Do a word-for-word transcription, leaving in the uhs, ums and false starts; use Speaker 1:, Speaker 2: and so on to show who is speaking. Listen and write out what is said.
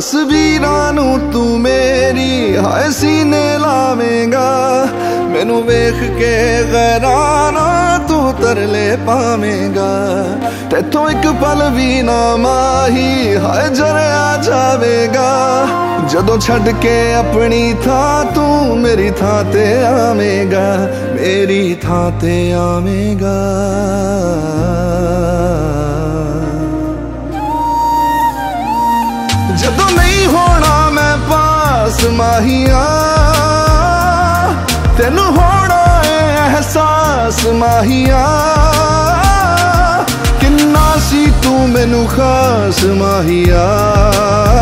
Speaker 1: तस्वीरां नू तू मेरी हाय सीने लावेंगा, मैनू वेख के गैराना तू तरले पावेंगा। तेथों एक पल भी ना माही हाय जरिया जावेगा, जदों छड़ के अपनी थां तू मेरी थां ते आवेगा, मेरी थां ते आवेगा। जदों नहीं होना मैं पास माहिया, तेनू होना है एहसास माहिया, किन्ना सी तू मैनू खास माहिया।